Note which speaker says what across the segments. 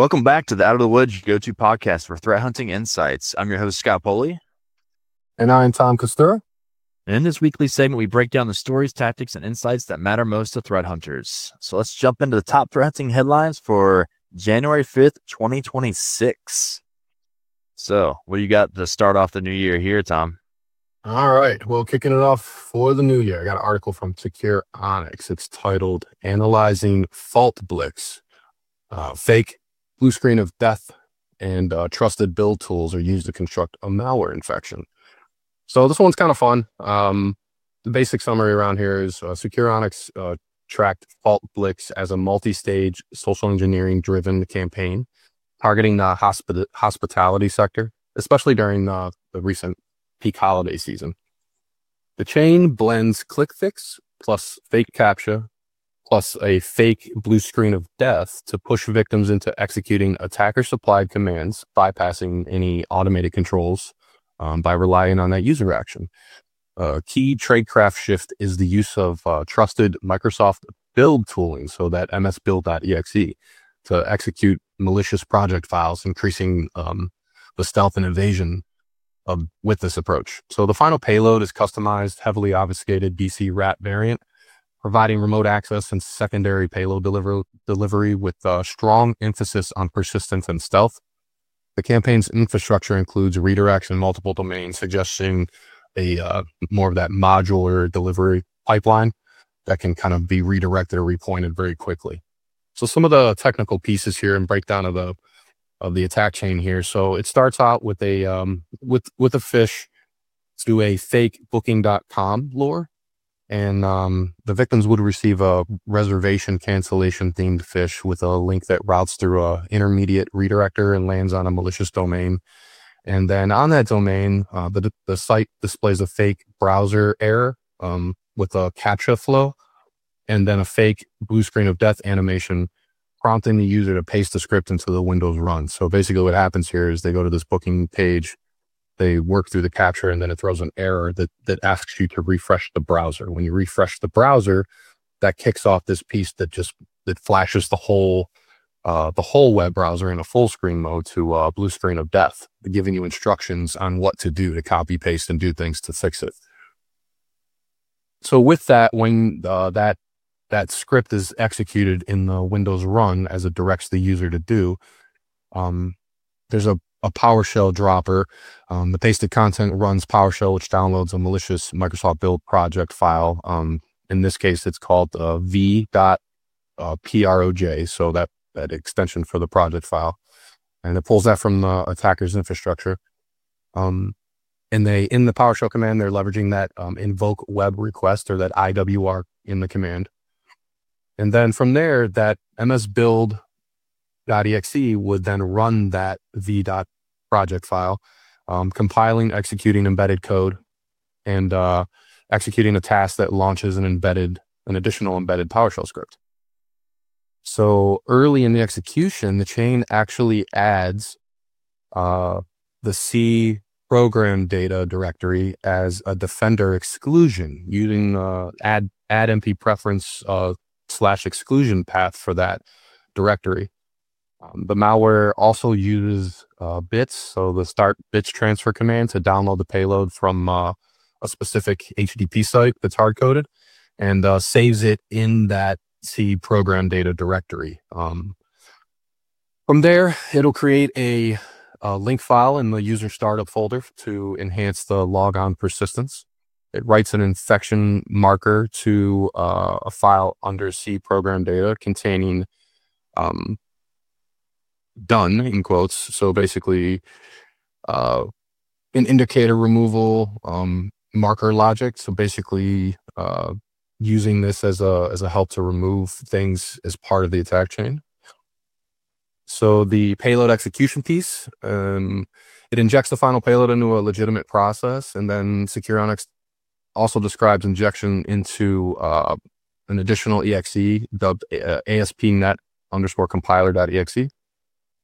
Speaker 1: Welcome back to the Out of the Woods Your Go-To podcast for threat hunting insights. I'm your host, Scott Poley.
Speaker 2: And I'm Tom Costura.
Speaker 1: And in this weekly segment, we break down the stories, tactics, and insights that matter most to threat hunters. So let's jump into the top threat hunting headlines for January 5th, 2026. So what do you got to start off the new year here, Tom?
Speaker 2: All right. Well, kicking it off for the new year, I got an article from Secure Onyx. It's titled Analyzing Fault Blitz. Fake blue screen of death and trusted build tools are used to construct a malware infection. So this one's kind of fun. The basic summary around here is Secure Onyx tracked Fault Blitz as a multi-stage social engineering driven campaign targeting the hospitality sector, especially during the recent peak holiday season. The chain blends click fix plus fake CAPTCHA plus a fake blue screen of death to push victims into executing attacker supplied commands, bypassing any automated controls by relying on that user action. Key tradecraft shift is the use of trusted Microsoft build tooling, so that msbuild.exe, to execute malicious project files, increasing the stealth and evasion with this approach. So the final payload is customized, heavily obfuscated BC RAT variant, providing remote access and secondary payload delivery with strong emphasis on persistence and stealth. The campaign's infrastructure includes redirects in multiple domains, suggesting a more of that modular delivery pipeline that can kind of be redirected or repointed very quickly. So some of the technical pieces here and breakdown of the attack chain here. So it starts out with a with a phish to a fake booking.com lure. And the victims would receive a reservation cancellation themed phish with a link that routes through a intermediate redirector and lands on a malicious domain. And then on that domain, the site displays a fake browser error with a CAPTCHA flow, and then a fake blue screen of death animation prompting the user to paste the script into the Windows run. So basically what happens here is they go to this booking page, they work through the CAPTCHA, and then it throws an error that asks you to refresh the browser. When you refresh the browser, that kicks off this piece that flashes the whole web browser in a full screen mode to a blue screen of death, giving you instructions on what to do to copy, paste, and do things to fix it. So with that, when that script is executed in the Windows run as it directs the user to do, there's a PowerShell dropper. The pasted content runs PowerShell, which downloads a malicious Microsoft build project file. In this case, it's called v.proj, so that extension for the project file. And it pulls that from the attacker's infrastructure. And in the PowerShell command, they're leveraging that invoke web request, or that IWR in the command. And then from there, that msbuild.exe would then run that v.project file, compiling, executing embedded code, and executing a task that launches an additional embedded PowerShell script. So early in the execution, the chain actually adds the C program data directory as a defender exclusion using add MP preference / exclusion path for that directory. The malware also uses bits, so the start bits transfer command to download the payload from a specific HTTP site that's hard-coded, and saves it in that C program data directory. From there, it'll create a link file in the user startup folder to enhance the logon persistence. It writes an infection marker to a file under C program data containing done in quotes. So basically an indicator removal marker logic. So basically using this as a help to remove things as part of the attack chain. So the payload execution piece, it injects the final payload into a legitimate process, and then Secure Onyx also describes injection into an additional exe dubbed ASP.NET_compiler.exe.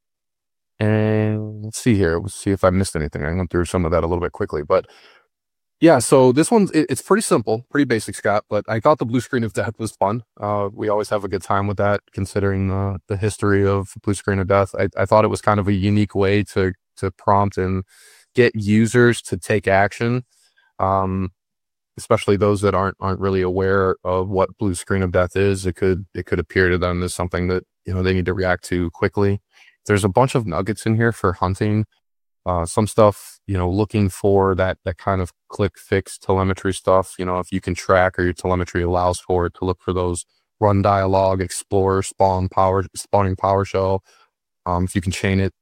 Speaker 2: And let's see here. Let's see if I missed anything. I went through some of that a little bit quickly, but Yeah, so this one's it's pretty simple, pretty basic, Scott. But I thought the blue screen of death was fun. We always have a good time with that, considering the history of blue screen of death. I thought it was kind of a unique way to prompt and get users to take action, um, especially those that aren't really aware of what blue screen of death is. It could appear to them as something that they need to react to quickly. There's a bunch of nuggets in here for hunting. Some stuff, looking for that kind of click fix telemetry stuff. If you can track or your telemetry allows for it, to look for those run dialog, explore, spawning PowerShell. If you can chain it,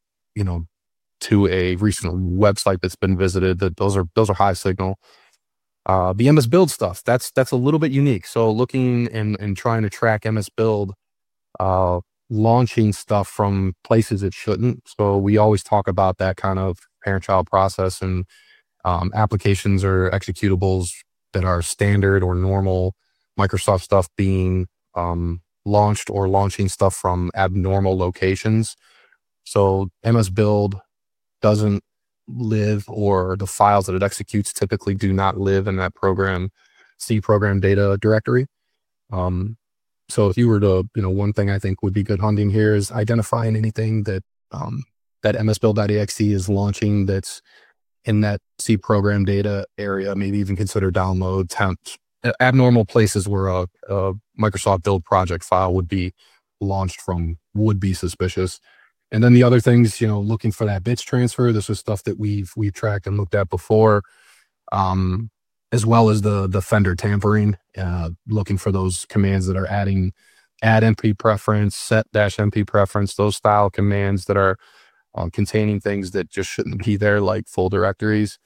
Speaker 2: to a recent website that's been visited, those are high signal. The MS Build stuff, that's a little bit unique. So looking and trying to track MS Build, launching stuff from places it shouldn't. So we always talk about that kind of parent-child process and applications or executables that are standard or normal Microsoft stuff being launched or launching stuff from abnormal locations. So MS Build doesn't live, or the files that it executes typically do not live in that C program data directory. So if you were to, one thing I think would be good hunting here is identifying anything that that msbuild.exe is launching that's in that C program data area. Maybe even consider download temps, abnormal places where a Microsoft build project file would be launched from would be suspicious. And then the other things, looking for that bits transfer. This is stuff that we've tracked and looked at before. As well as the fender tampering, looking for those commands that are add MP preference, set -MP preference, those style commands that are containing things that just shouldn't be there, like full directories.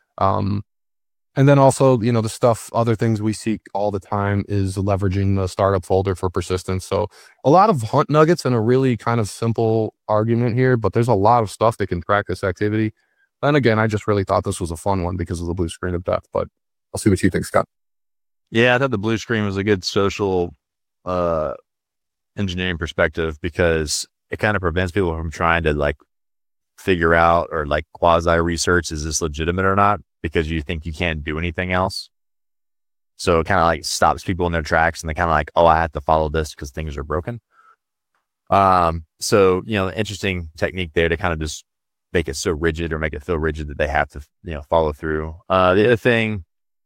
Speaker 2: And then also, other things we seek all the time is leveraging the startup folder for persistence. So a lot of hunt nuggets and a really kind of simple argument here, but there's a lot of stuff that can track this activity. And again, I just really thought this was a fun one because of the blue screen of death, but I'll see what you think, Scott.
Speaker 1: Yeah, I thought the blue screen was a good social engineering perspective, because it kind of prevents people from trying to figure out or quasi research, is this legitimate or not, because you think you can't do anything else. So it kind of stops people in their tracks, and they kind of oh, I have to follow this because things are broken. So, interesting technique there to kind of just make it so rigid, or make it feel rigid that they have to, follow through. The other thing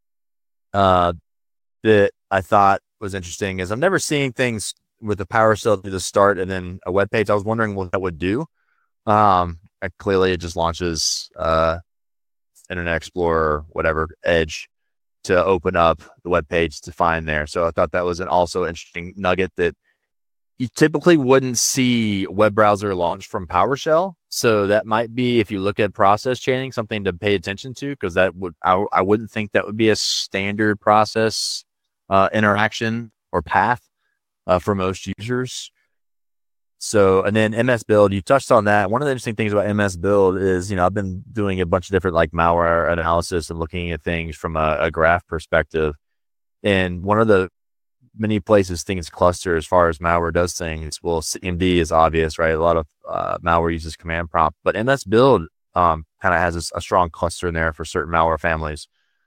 Speaker 1: that I thought was interesting is I've never seen things with the PowerShell to the start and then a web page. I was wondering what that would do. Clearly it just launches Internet Explorer, whatever, Edge, to open up the web page to find there. So I thought that was an also interesting nugget that you typically wouldn't see web browser launch from PowerShell. So that might be, if you look at process chaining, something to pay attention to, because I wouldn't think that would be a standard process interaction or path for most users. So, and then MS Build, you touched on that. One of the interesting things about MS Build is, I've been doing a bunch of different malware analysis and looking at things from a graph perspective. And one of the many places things cluster as far as malware does things, well, CMD is obvious, right? A lot of malware uses command prompt, but MS Build kind of has a strong cluster in there for certain malware families.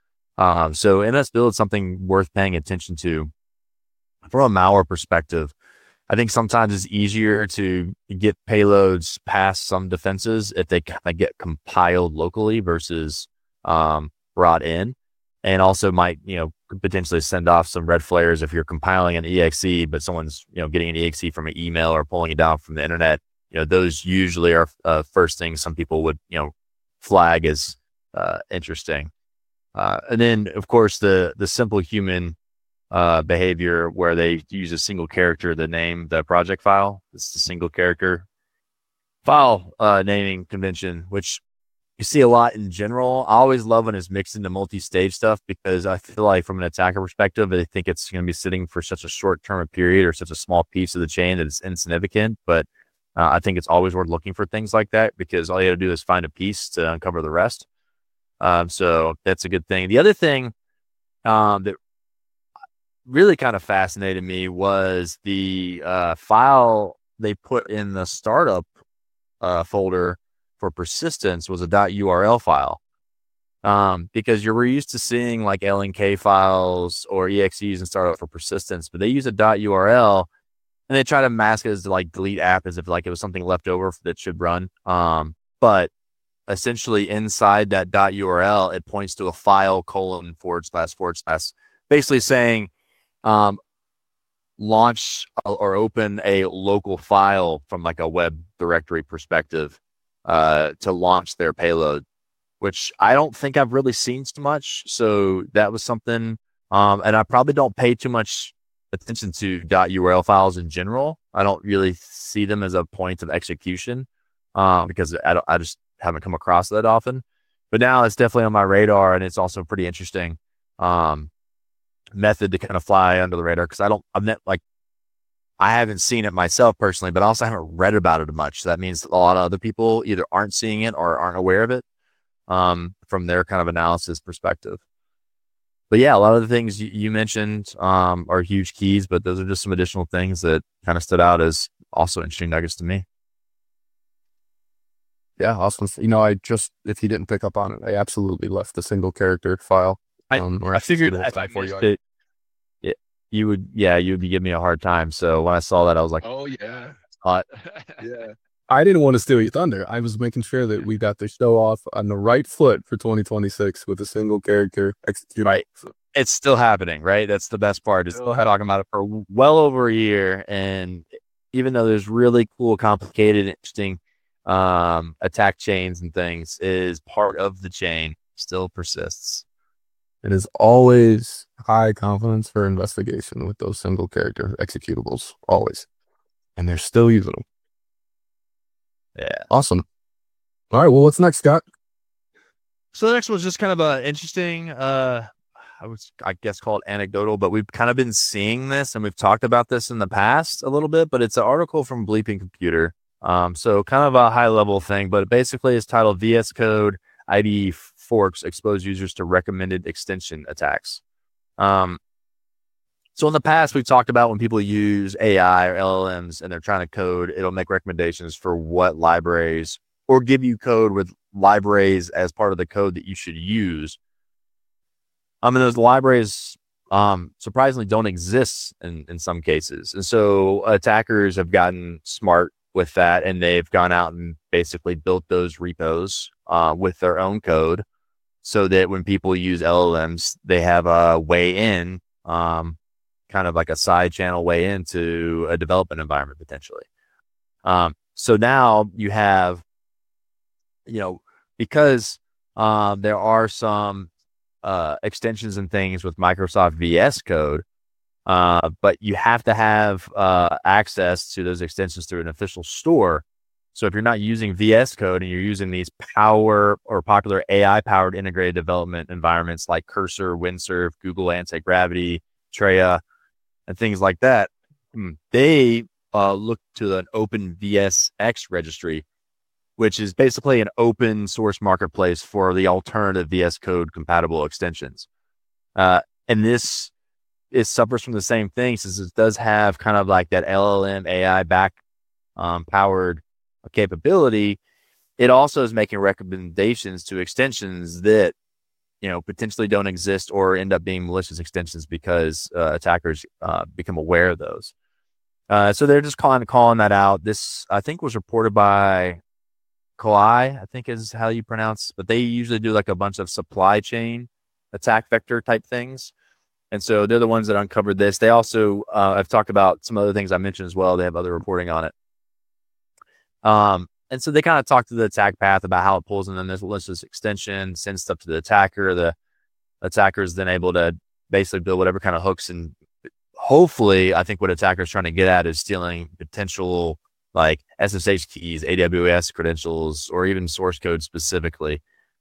Speaker 1: So MS Build is something worth paying attention to from a malware perspective. I think sometimes it's easier to get payloads past some defenses if they kind of get compiled locally versus brought in, and also might potentially send off some red flares if you're compiling an exe, but someone's getting an exe from an email or pulling it down from the internet. Those usually are first things some people would flag as interesting. And then of course the simple human behavior where they use a single character to name the project file. It's the single character file naming convention, which you see a lot in general. I always love when it's mixed into multi-stage stuff, because I feel like from an attacker perspective, they think it's going to be sitting for such a short term period or such a small piece of the chain that it's insignificant. But I think it's always worth looking for things like that, because all you got to do is find a piece to uncover the rest. So that's a good thing. The other thing that really kind of fascinated me was the file they put in the startup folder for persistence was a .url file. Because you're used to seeing like LNK files or EXEs and startup for persistence, but they use a .url and they try to mask it as like delete app as if like it was something left over that should run. But essentially inside that .url, it points to a file : / basically saying, launch or open a local file from like a web directory perspective, to launch their payload, which I don't think I've really seen so much. So that was something, and I probably don't pay too much attention to .url files in general. I don't really see them as a point of execution, because I just haven't come across that often. But now it's definitely on my radar, and it's also pretty interesting method to kind of fly under the radar, because I haven't seen it myself personally, but I also haven't read about it much. So that means a lot of other people either aren't seeing it or aren't aware of it, from their kind of analysis perspective. But yeah, a lot of the things you mentioned are huge keys, but those are just some additional things that kind of stood out as also interesting nuggets to me.
Speaker 2: Yeah, awesome. If you didn't pick up on it, I absolutely left the single character file.
Speaker 1: I figured you would be giving me a hard time. So when I saw that, I was like,
Speaker 2: oh yeah,
Speaker 1: hot.
Speaker 2: Yeah. I didn't want to steal your thunder. I was making sure that we got the show off on the right foot for 2026 with a single character execute.
Speaker 1: Right. It's still happening, right? That's the best part. Is talking about it for well over a year. And even though there's really cool, complicated, interesting attack chains and things, is part of the chain still persists.
Speaker 2: It is always high confidence for investigation with those single character executables, always. And they're still using them.
Speaker 1: Yeah.
Speaker 2: Awesome. All right. Well, what's next, Scott?
Speaker 1: So the next one's just kind of an interesting, I guess call it anecdotal, but we've kind of been seeing this and we've talked about this in the past a little bit, but it's an article from Bleeping Computer. So kind of a high level thing, but basically it's titled VS Code IDE forks expose users to recommended extension attacks. So in the past, we've talked about when people use AI or LLMs and they're trying to code, it'll make recommendations for what libraries, or give you code with libraries as part of the code that you should use. And those libraries surprisingly don't exist in some cases. And so attackers have gotten smart with that, and they've gone out and basically built those repos with their own code, so that when people use LLMs, they have a way in, kind of like a side channel way into a development environment potentially. So now you have, because there are some extensions and things with Microsoft VS Code, but you have to have access to those extensions through an official store. So if you're not using VS Code and you're using these popular AI-powered integrated development environments like Cursor, Windsurf, Google Antigravity, Treya, and things like that, they look to an Open VSX registry, which is basically an open source marketplace for the alternative VS Code compatible extensions. And this suffers from the same thing, since it does have kind of like that LLM AI powered capability. It also is making recommendations to extensions that potentially don't exist or end up being malicious extensions, because attackers become aware of those. So they're just calling that out. This, I think, was reported by Koai, I think is how you pronounce, but they usually do like a bunch of supply chain attack vector type things. And so they're the ones that uncovered this. They also have talked about some other things I mentioned as well. They have other reporting on it. And so they kind of talk to the attack path about how it pulls in this malicious extension, sends stuff to the attacker. The attacker is then able to basically build whatever kind of hooks. And hopefully, I think what attackers trying to get at is stealing potential like SSH keys, AWS credentials, or even source code specifically.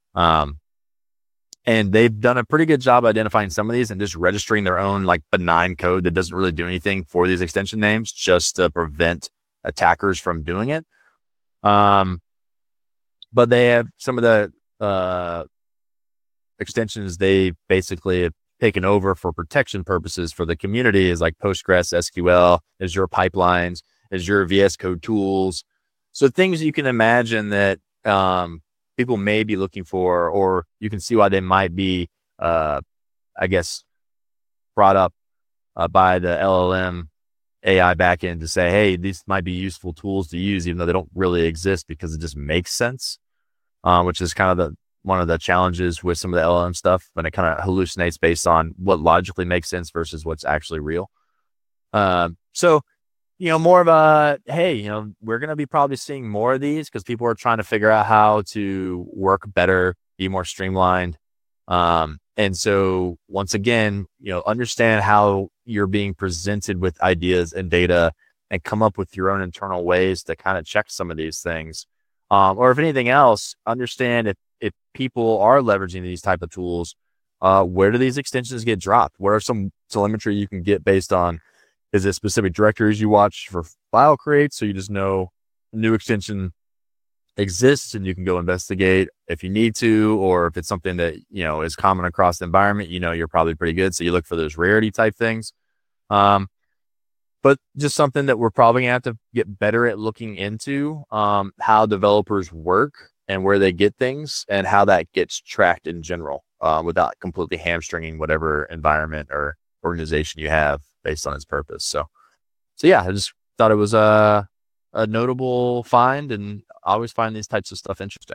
Speaker 1: And they've done a pretty good job identifying some of these and just registering their own like benign code that doesn't really do anything for these extension names, just to prevent attackers from doing it. But they have some of the extensions they basically have taken over for protection purposes for the community is like Postgres, SQL, Azure pipelines, Azure VS Code tools. So things you can imagine that people may be looking for, or you can see why they might be, I guess, brought up by the LLM AI backend to say, hey, these might be useful tools to use, even though they don't really exist because it just makes sense, which is kind of one of the challenges with some of the LLM stuff when it kind of hallucinates based on what logically makes sense versus what's actually real. So, more of a, hey, we're going to be probably seeing more of these because people are trying to figure out how to work better, be more streamlined. And so once again, understand how you're being presented with ideas and data and come up with your own internal ways to kind of check some of these things. Or if anything else, understand if people are leveraging these type of tools, where do these extensions get dropped? What are some telemetry you can get based on? Is it specific directories you watch for file creates? So you just know new extension exists and you can go investigate if you need to, or if it's something that, is common across the environment, you're probably pretty good. So you look for those rarity type things. But just something that we're probably gonna have to get better at looking into, how developers work and where they get things and how that gets tracked in general, without completely hamstringing whatever environment or organization you have based on its purpose. So yeah, I just thought it was a notable find, and I always find these types of stuff interesting.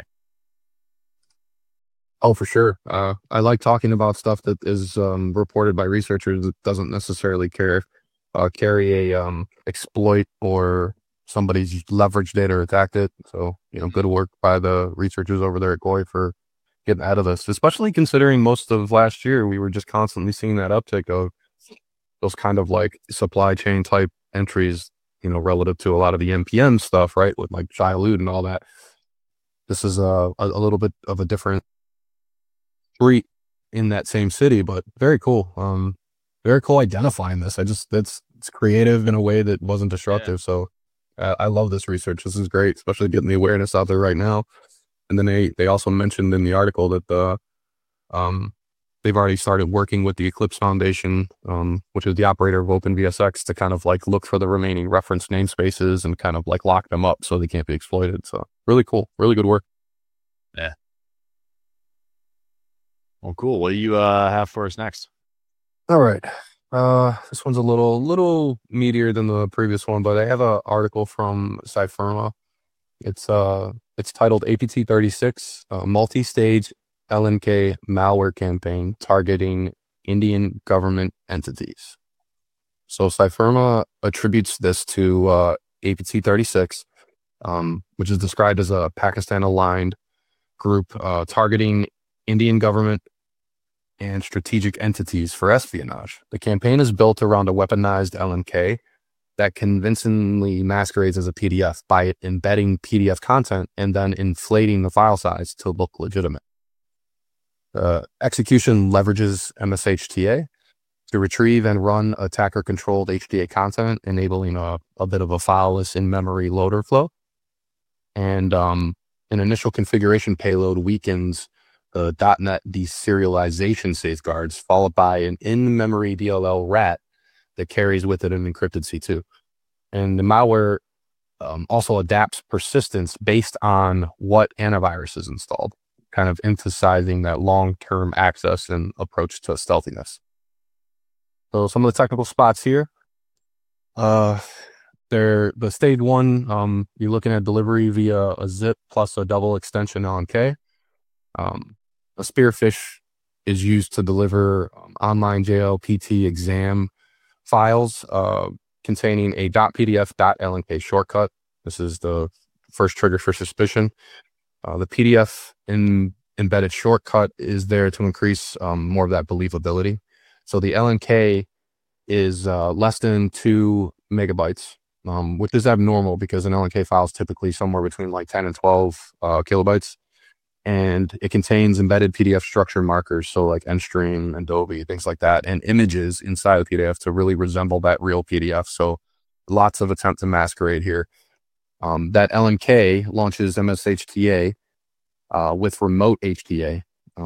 Speaker 2: Oh, for sure. I like talking about stuff that is reported by researchers that doesn't necessarily carry a exploit or somebody's leveraged it or attacked it. So, good work by the researchers over there at Goi for getting out of this, especially considering most of last year we were just constantly seeing that uptick of those kind of like supply chain type entries, relative to a lot of the NPM stuff, right? With like Shai-Hulud and all that. This is a little bit of a different street in that same city, but very cool. Very cool identifying this. It's creative in a way that wasn't destructive. Yeah. So I love this research. This is great, especially getting the awareness out there right now. And then they also mentioned in the article that they've already started working with the Eclipse Foundation, which is the operator of OpenVSX, to kind of like look for the remaining reference namespaces and kind of like lock them up so they can't be exploited. So really cool, really good work.
Speaker 1: Yeah. Well, cool. What do you have for us next?
Speaker 2: All right. This one's a little meatier than the previous one, but I have an article from Cypherma. It's titled APT36, multi-stage LNK malware campaign targeting Indian government entities. So Cypherma attributes this to APT36, which is described as a Pakistan-aligned group targeting Indian government and strategic entities for espionage. The campaign is built around a weaponized LNK that convincingly masquerades as a PDF by embedding PDF content and then inflating the file size to look legitimate. Execution leverages MSHTA to retrieve and run attacker-controlled HTA content, enabling a bit of a fileless in-memory loader flow. And an initial configuration payload weakens the .NET deserialization safeguards, followed by an in-memory DLL rat that carries with it an encrypted C2. And the malware also adapts persistence based on what antivirus is installed, kind of emphasizing that long-term access and approach to stealthiness. So some of the technical spots here. The stage one, you're looking at delivery via a zip plus a double extension LNK. A spearfish is used to deliver online JLPT exam files containing a .pdf.lnk shortcut. This is the first trigger for suspicion. The PDF embedded shortcut is there to increase more of that believability. So the LNK is less than 2 megabytes, which is abnormal because an LNK file is typically somewhere between like 10 and 12 kilobytes. And it contains embedded PDF structure markers, so like Endstream, Adobe, things like that, and images inside the PDF to really resemble that real PDF. So lots of attempt to masquerade here. That LNK launches MSHTA with remote HTA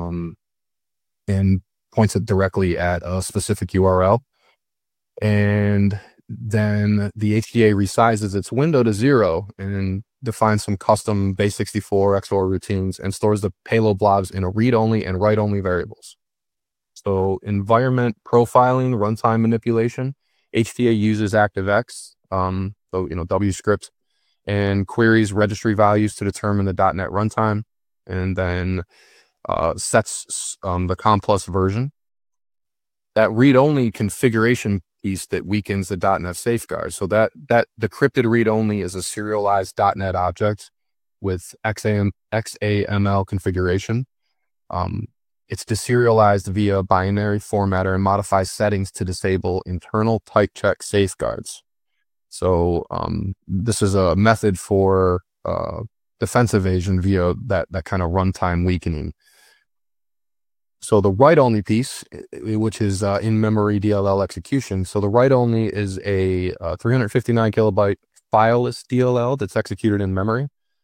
Speaker 2: and points it directly at a specific URL. And then the HTA resizes its window to 0 and defines some custom base64 XOR routines and stores the payload blobs in a read-only and write-only variables. So environment profiling, runtime manipulation, HTA uses ActiveX, W script, and queries registry values to determine the .NET runtime, and then sets the COM+ version. That read-only configuration piece that weakens the .NET safeguard. So that decrypted read-only is a serialized .NET object with XAML configuration. It's deserialized via binary formatter and modifies settings to disable internal type check safeguards. So this is a method for defense evasion via that kind of runtime weakening. So the write-only piece, which is in-memory DLL execution. So the write-only is a 359 kilobyte fileless DLL that's executed in memory.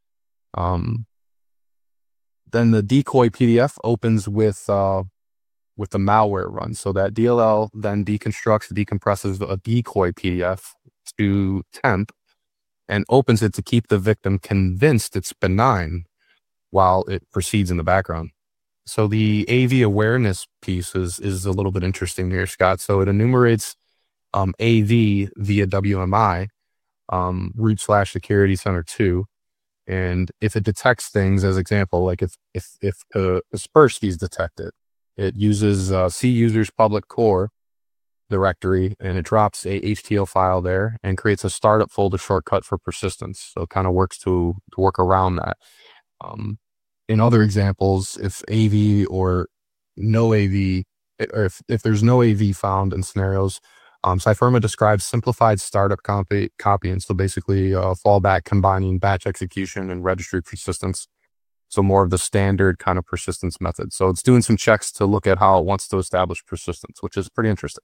Speaker 2: Then the decoy PDF opens with the malware run. So that DLL then decompresses a decoy PDF to temp and opens it to keep the victim convinced it's benign while it proceeds in the background. So the AV awareness piece is a little bit interesting here, Scott. So it enumerates AV via WMI, root/security center 2. And if it detects things, as example, like if Kaspersky is detected, it uses C users public core directory and it drops a HTML file there and creates a startup folder shortcut for persistence. So it kind of works to work around that. In other examples, if AV or no AV, or if there's no AV found in scenarios, Cypherma describes simplified startup copying. So basically fallback combining batch execution and registry persistence. So more of the standard kind of persistence method. So it's doing some checks to look at how it wants to establish persistence, which is pretty interesting.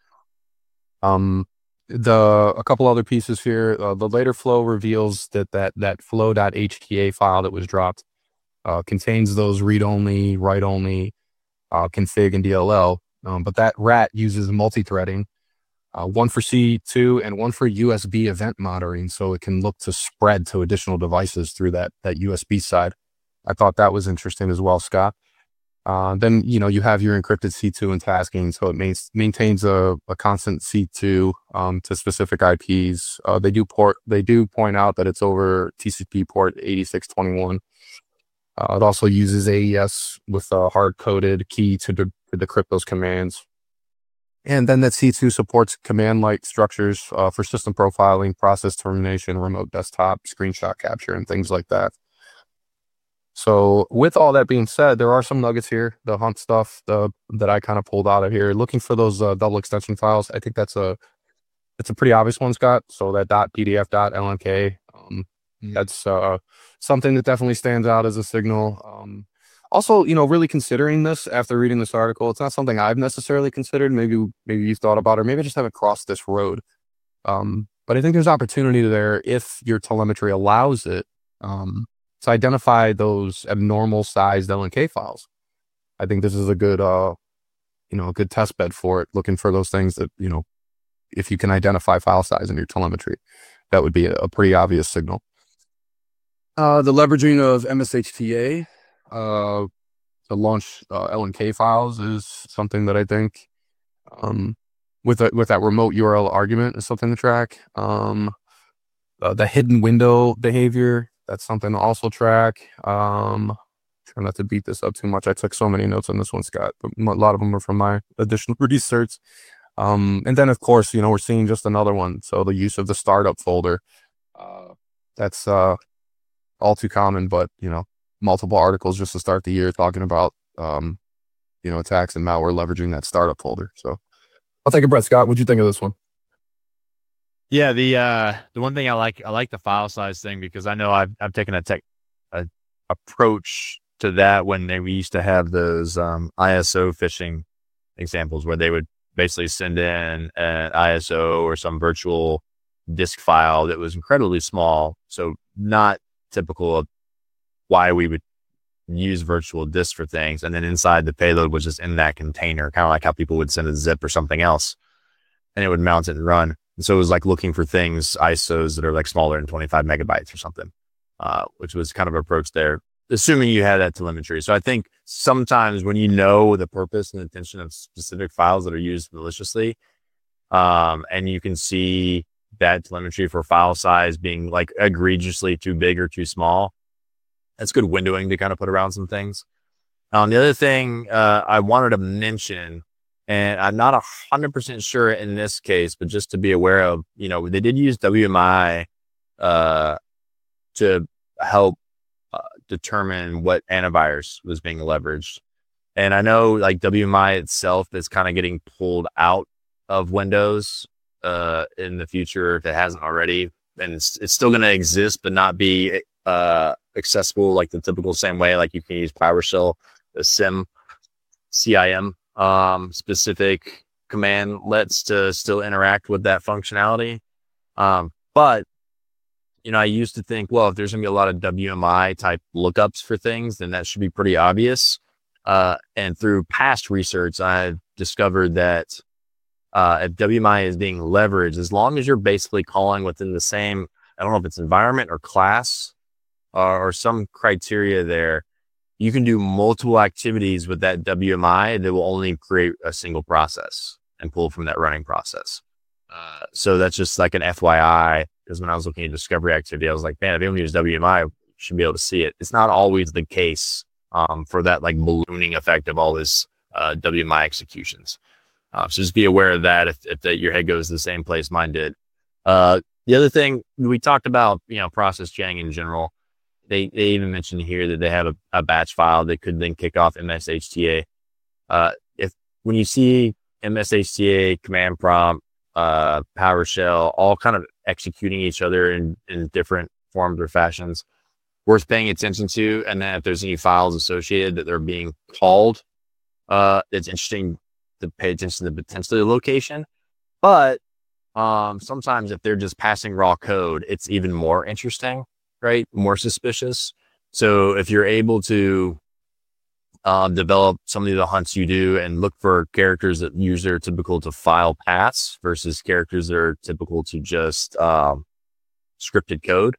Speaker 2: A couple other pieces here. The later flow reveals that flow.hta file that was dropped contains those read-only, write-only config and DLL. But that RAT uses multi-threading, one for C2 and one for USB event monitoring, so it can look to spread to additional devices through that USB side. I thought that was interesting as well, Scott. Then, you have your encrypted C2 and tasking, so it maintains a constant C2 to specific IPs. They do point out that it's over TCP port 8621. It also uses AES with a hard-coded key to decrypt those commands. And then that C2 supports command-like structures for system profiling, process termination, remote desktop, screenshot capture, and things like that. So with all that being said, there are some nuggets here, the hunt stuff that I kind of pulled out of here. Looking for those double extension files, I think it's a pretty obvious one, Scott. So that .pdf.lnk, that's something that definitely stands out as a signal. Also, really considering this after reading this article, it's not something I've necessarily considered. Maybe you've thought about it, or maybe I just haven't crossed this road. But I think there's opportunity there if your telemetry allows it to identify those abnormal sized LNK files. I think this is a good, a good test bed for it, looking for those things that, if you can identify file size in your telemetry, that would be a pretty obvious signal. The leveraging of MSHTA to launch LNK files is something that I think, with that remote URL argument, is something to track. The hidden window behavior, that's something to also track. Try not to beat this up too much. I took so many notes on this one, Scott, but a lot of them are from my additional research. And then, of course, we're seeing just another one. So the use of the startup folder, that's all too common, but, multiple articles just to start the year talking about, attacks and malware leveraging that startup folder. So I'll take a breath, Scott. What'd you think of this one?
Speaker 1: Yeah, the one thing I like the file size thing, because I know I've taken a approach to that when we used to have those ISO phishing examples where they would basically send in an ISO or some virtual disk file that was incredibly small. So not typical of why we would use virtual disks for things. And then inside the payload was just in that container, kind of like how people would send a zip or something else, and it would mount it and run. And so it was like looking for things, ISOs that are like smaller than 25 megabytes or something. which was kind of approach there, assuming you had that telemetry. So I think sometimes when you know the purpose and intention of specific files that are used maliciously, and you can see that telemetry for file size being like egregiously too big or too small, that's good windowing to kind of put around some things. The other thing I wanted to mention, and I'm not 100% sure in this case, but just to be aware of, they did use WMI to help determine what antivirus was being leveraged. And I know like WMI itself is kind of getting pulled out of Windows in the future if it hasn't already. And it's still going to exist, but not be accessible like the typical same way. Like you can use PowerShell, the CIM specific commandlets to still interact with that functionality. But I used to think, well, if there's going to be a lot of WMI type lookups for things, then that should be pretty obvious. And through past research, I've discovered that if WMI is being leveraged, as long as you're basically calling within the same, I don't know if it's environment or class or some criteria there, you can do multiple activities with that WMI that will only create a single process and pull from that running process. So that's just like an FYI, because when I was looking at discovery activity, I was like, man, if you use WMI, you should be able to see it. It's not always the case for that like ballooning effect of all this WMI executions. So just be aware of that if your head goes to the same place mine did. The other thing we talked about, process jang in general. They even mentioned here that they have a batch file that could then kick off MSHTA. When you see MSHTA, command prompt, PowerShell, all kind of executing each other in different forms or fashions, worth paying attention to. And then if there's any files associated that they're being called, it's interesting to pay attention to potentially the location. But sometimes if they're just passing raw code, it's even more interesting, right? More suspicious. So if you're able to develop some of the hunts you do and look for characters that usually are typical to file paths versus characters that are typical to just scripted code,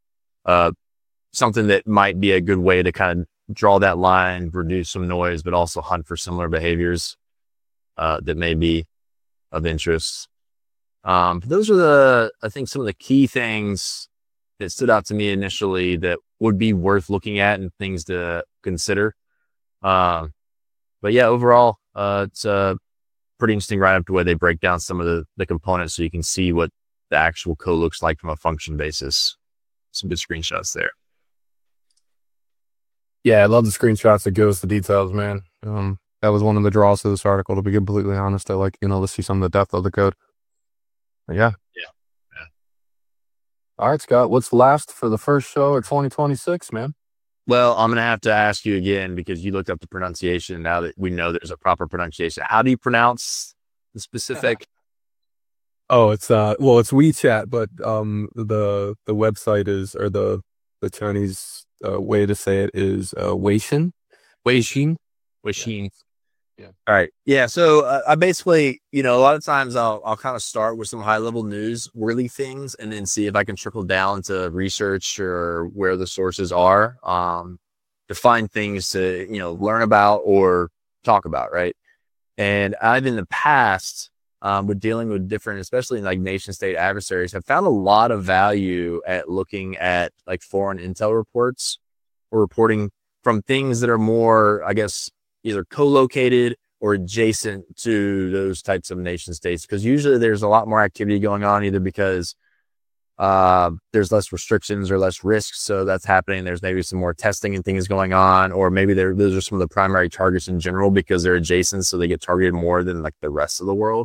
Speaker 1: something that might be a good way to kind of draw that line, reduce some noise, but also hunt for similar behaviors that may be of interest. Those are I think some of the key things that stood out to me initially that would be worth looking at and things to consider. But yeah, overall, it's a pretty interesting write-up to where they break down some of the components so you can see what the actual code looks like from a function basis. Some good screenshots there.
Speaker 2: Yeah, I love the screenshots that give us the details, man. That was one of the draws to this article, to be completely honest. I like, to see some of the depth of the code. But yeah. All right, Scott, what's last for the first show of 2026, man?
Speaker 1: Well, I'm going to have to ask you again because you looked up the pronunciation. Now that we know there's a proper pronunciation, how do you pronounce the specific?
Speaker 2: Oh, it's WeChat, but the website is, or the Chinese way to say it is Weixin.
Speaker 1: Yeah. All right. Yeah. So I basically, a lot of times I'll kind of start with some high level news worthy things and then see if I can trickle down to research or where the sources are to find things to, learn about or talk about. Right. And I've in the past with dealing with different, especially like nation state adversaries, have found a lot of value at looking at like foreign intel reports or reporting from things that are more, I guess, either co-located or adjacent to those types of nation states. Because usually there's a lot more activity going on, either because there's less restrictions or less risks. So that's happening. There's maybe some more testing and things going on, or maybe those are some of the primary targets in general because they're adjacent. So they get targeted more than like the rest of the world.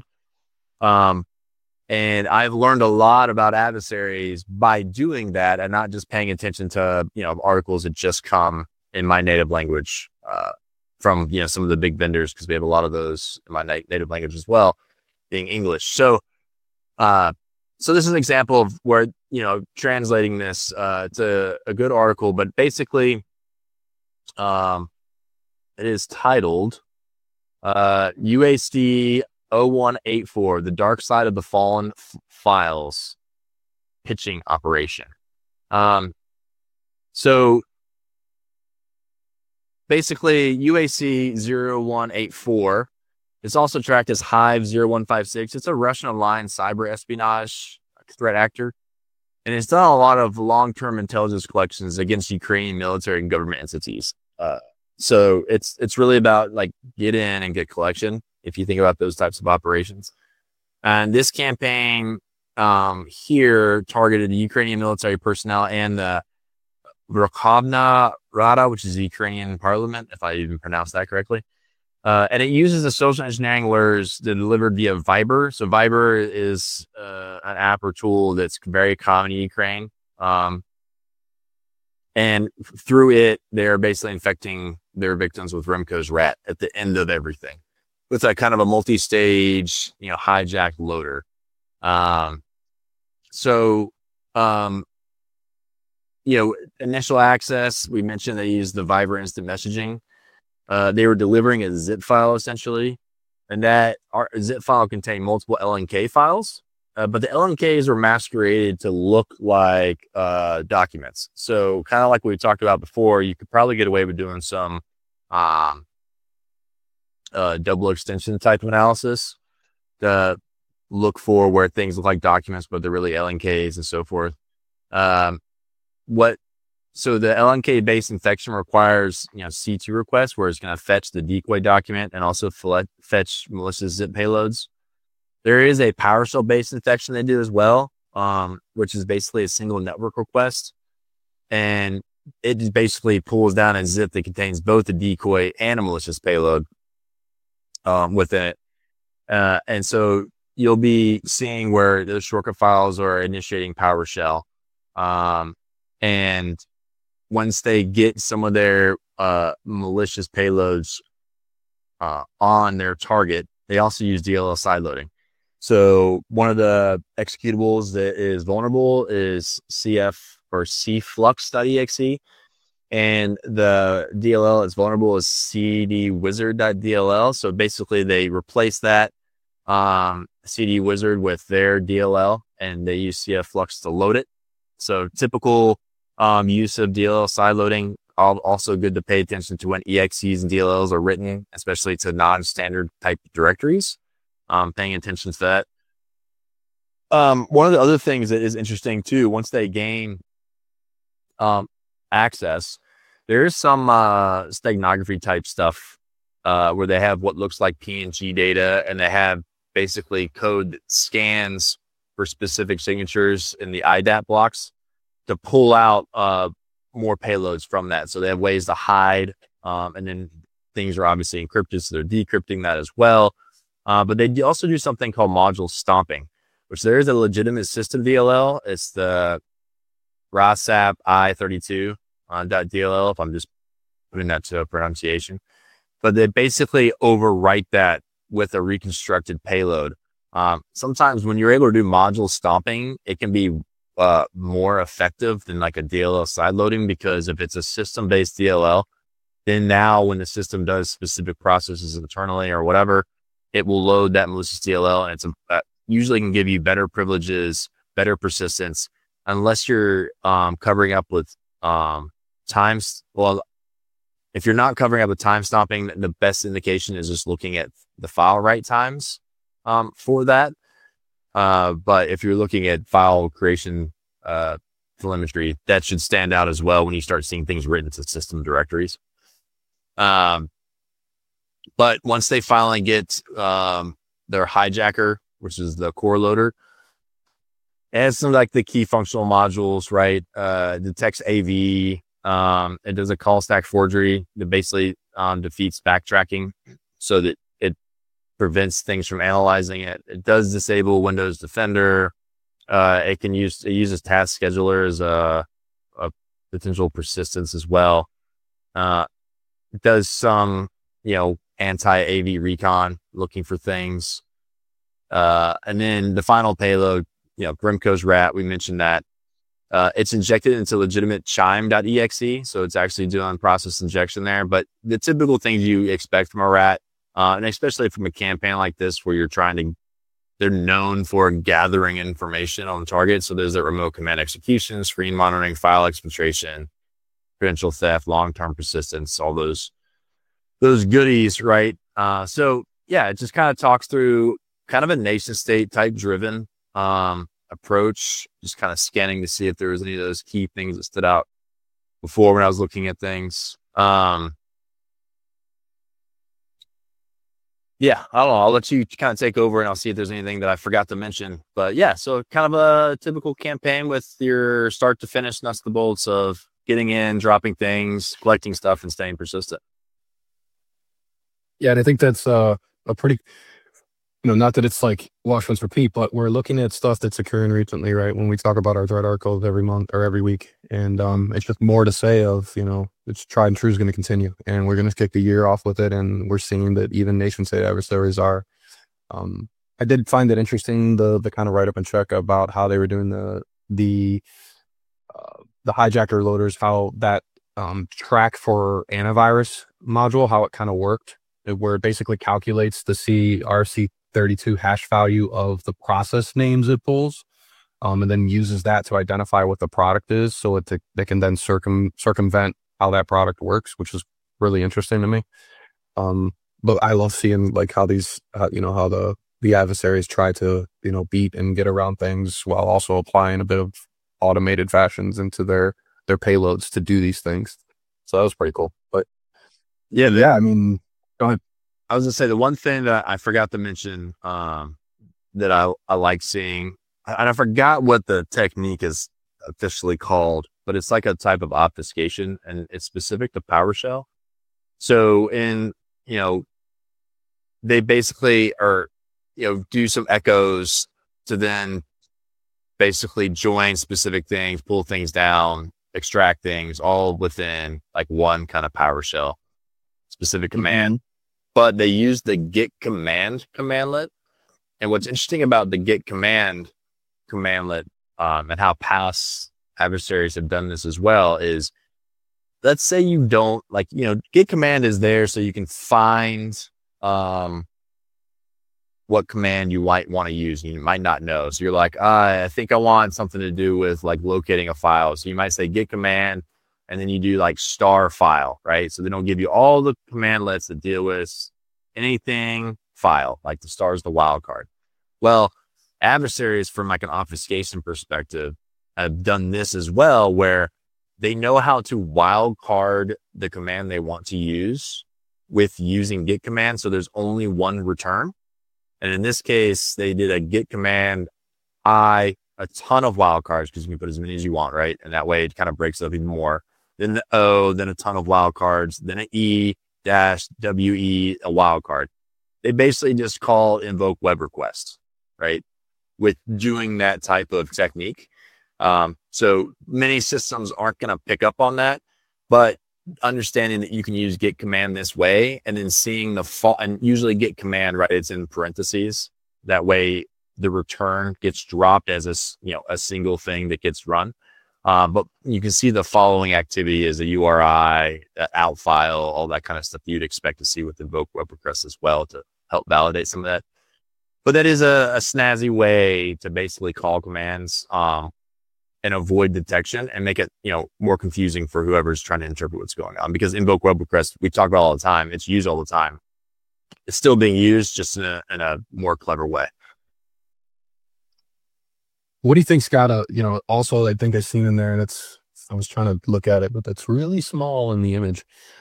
Speaker 1: And I've learned a lot about adversaries by doing that and not just paying attention to, articles that just come in my native language, from, some of the big vendors, because we have a lot of those in my native language as well, being English. So, so this is an example of where, translating this to a good article, but basically, it is titled UAC 0184, The Dark Side of the Fallen Files Pitching Operation. So basically UAC 0184 is also tracked as Hive 0156. It's a Russian-aligned cyber espionage threat actor. And it's done a lot of long-term intelligence collections against Ukrainian military and government entities. So it's really about like get in and get collection, if you think about those types of operations. And this campaign here targeted the Ukrainian military personnel and the Verkhovna Rada, which is the Ukrainian parliament, if I even pronounced that correctly. And it uses the social engineering alerts that are delivered via Viber. So Viber is an app or tool that's very common in Ukraine. And through it, they're basically infecting their victims with Remco's rat at the end of everything. With a kind of a multi-stage, hijack loader. Initial access, we mentioned they used the Viber instant messaging. They were delivering a zip file essentially, and that zip file contained multiple LNK files, but the LNKs were masqueraded to look like documents. So kind of like we talked about before, you could probably get away with doing some double extension type of analysis to look for where things look like documents, but they're really LNKs and so forth. So the LNK based infection requires, C2 requests where it's going to fetch the decoy document and also fetch malicious zip payloads. There is a PowerShell based infection they do as well, which is basically a single network request. And it just basically pulls down a zip that contains both the decoy and a malicious payload within it. And so you'll be seeing where those shortcut files are initiating PowerShell. And once they get some of their malicious payloads on their target, they also use DLL sideloading. So one of the executables that is vulnerable is cflux.exe, and the DLL that's vulnerable is cdwizard.dll. So basically they replace that cdwizard with their DLL, and they use cflux to load it. So typical use of DLL sideloading. Also good to pay attention to when EXEs and DLLs are written, especially to non-standard type directories. Paying attention to that. One of the other things that is interesting too, once they gain access, there is some steganography type stuff where they have what looks like PNG data, and they have basically code that scans for specific signatures in the IDAP blocks to pull out more payloads from that. So they have ways to hide, and then things are obviously encrypted, so they're decrypting that as well. But they also do something called module stomping, which there is a legitimate system DLL. It's the RASAP I32.dll, if I'm just putting that to a pronunciation. But they basically overwrite that with a reconstructed payload. Sometimes when you're able to do module stomping, it can be more effective than like a DLL sideloading, because if it's a system-based DLL, then now when the system does specific processes internally or whatever, it will load that malicious DLL, and it's usually can give you better privileges, better persistence, unless you're covering up with times. Well, if you're not covering up with time stomping, the best indication is just looking at the file write times for that. But if you're looking at file creation telemetry, that should stand out as well when you start seeing things written to system directories. But once they finally get their hijacker, which is the core loader, it has some like the key functional modules, right? Detects AV. It does a call stack forgery that basically defeats backtracking so that it prevents things from analyzing it. It does disable Windows Defender. It uses task scheduler as a potential persistence as well. It does some, anti-AV recon, looking for things. And then the final payload, Remco's rat, we mentioned that. It's injected into legitimate chime.exe. So it's actually doing process injection there. But the typical things you expect from a rat, and especially from a campaign like this, where they're known for gathering information on the target. So there's the remote command execution, screen monitoring, file exfiltration, credential theft, long-term persistence, all those goodies, right? So yeah, it just kind of talks through kind of a nation state type driven approach, just kind of scanning to see if there was any of those key things that stood out before when I was looking at things. Yeah, I don't know. I'll let you kind of take over and I'll see if there's anything that I forgot to mention. But yeah, so kind of a typical campaign with your start to finish nuts to bolts of getting in, dropping things, collecting stuff, and staying persistent.
Speaker 2: Yeah, and I think that's a pretty, not that it's like wash, rinse, repeat, but we're looking at stuff that's occurring recently, right? When we talk about our threat articles every month or every week. And it's just more to say of, it's tried and true is going to continue. And we're going to kick the year off with it. And we're seeing that even nation state adversaries are. I did find it interesting, the kind of write up and check about how they were doing the hijacker loaders, how that track for antivirus module, how it kind of worked, where it basically calculates the CRC32 hash value of the process names it pulls, and then uses that to identify what the product is, so they can then circumvent how that product works, which is really interesting to me. But I love seeing like how these, how the adversaries try to, beat and get around things while also applying a bit of automated fashions into their payloads to do these things. So that was pretty cool. But yeah, I mean, go ahead.
Speaker 1: I was gonna say the one thing that I forgot to mention that I like seeing, and I forgot what the technique is officially called, but it's like a type of obfuscation, and it's specific to PowerShell. So they basically are, do some echoes to then basically join specific things, pull things down, extract things, all within like one kind of PowerShell specific command. But they use the git command commandlet. And what's interesting about the git command commandlet and how past adversaries have done this as well is, let's say you don't git command is there so you can find what command you might want to use. You might not know. So you're like, I think I want something to do with like locating a file. So you might say git command, and then you do like star file, right? So they don't give you all the commandlets that deal with anything file, like the star is the wild card. Well, adversaries from like an obfuscation perspective have done this as well, where they know how to wild card the command they want to use with using git command. So there's only one return. And in this case, they did a git command a ton of wildcards, because you can put as many as you want, right? And that way it kind of breaks up even more. Then the O, then a ton of wildcards, then an E dash WE, a wildcard. They basically just invoke web requests, right? With doing that type of technique. So many systems aren't going to pick up on that, but understanding that you can use git command this way, and then seeing and usually git command, right, it's in parentheses. That way the return gets dropped as a single thing that gets run. But you can see the following activity is a URI, out file, all that kind of stuff that you'd expect to see with invoke web requests as well to help validate some of that. But that is a snazzy way to basically call commands and avoid detection and make it, more confusing for whoever's trying to interpret what's going on. Because invoke web request, we talk about all the time. It's used all the time. It's still being used, just in a more clever way.
Speaker 2: What do you think's got also I think I've seen in there, and I was trying to look at it, but that's really small in the image.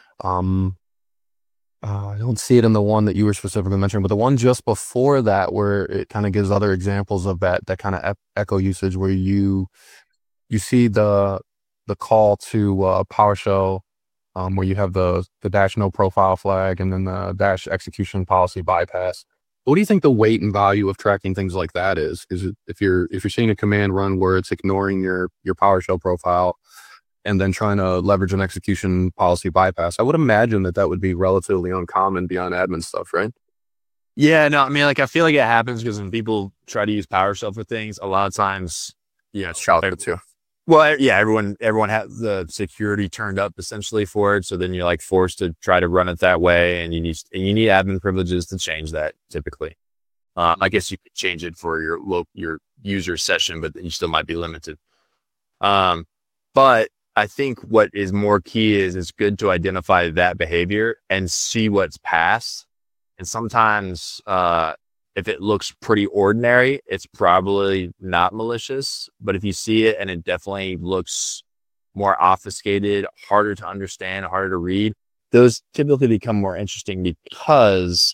Speaker 2: I don't see it in the one that you were specifically mentioning, but the one just before that, where it kind of gives other examples of that kind of echo usage, where you see the call to PowerShell, where you have the dash no profile flag and then the dash execution policy bypass. What do you think the weight and value of tracking things like that is? Is it if you're seeing a command run where it's ignoring your PowerShell profile and then trying to leverage an execution policy bypass? I would imagine that would be relatively uncommon beyond admin stuff, right?
Speaker 1: Yeah, no, I mean, I feel like it happens because when people try to use PowerShell for things, a lot of times,
Speaker 2: it's shouted too.
Speaker 1: Well, yeah, everyone has the security turned up essentially for it. So then you're like forced to try to run it that way, and you need admin privileges to change that typically. I guess you could change it for your user session, but you still might be limited. But I think what is more key is it's good to identify that behavior and see what's past. And sometimes, if it looks pretty ordinary, it's probably not malicious. But if you see it and it definitely looks more obfuscated, harder to understand, harder to read, those typically become more interesting because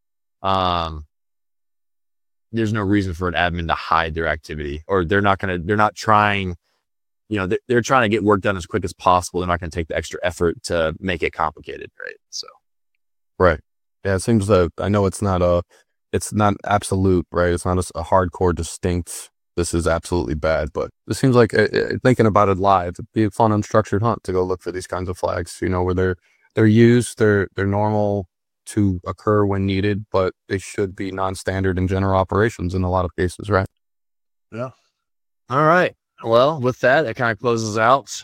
Speaker 1: there's no reason for an admin to hide their activity, or they're not trying, they're trying to get work done as quick as possible. They're not going to take the extra effort to make it complicated. Right. So.
Speaker 2: Right. Yeah. It seems that I know it's not absolute, right? It's not a hardcore distinct, this is absolutely bad, but it seems like thinking about it live, it'd be a fun unstructured hunt to go look for these kinds of flags, where they're used, they're normal to occur when needed, but they should be non-standard in general operations in a lot of cases, right?
Speaker 1: Yeah. All right. Well, with that, it kind of closes out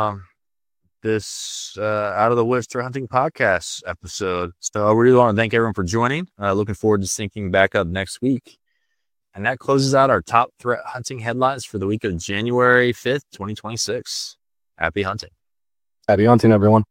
Speaker 1: this Out of the Woods Threat Hunting podcast episode. So I really want to thank everyone for joining. Looking forward to syncing back up next week. And that closes out our top threat hunting headlines for the week of January 5th, 2026. Happy hunting.
Speaker 2: Happy hunting, everyone.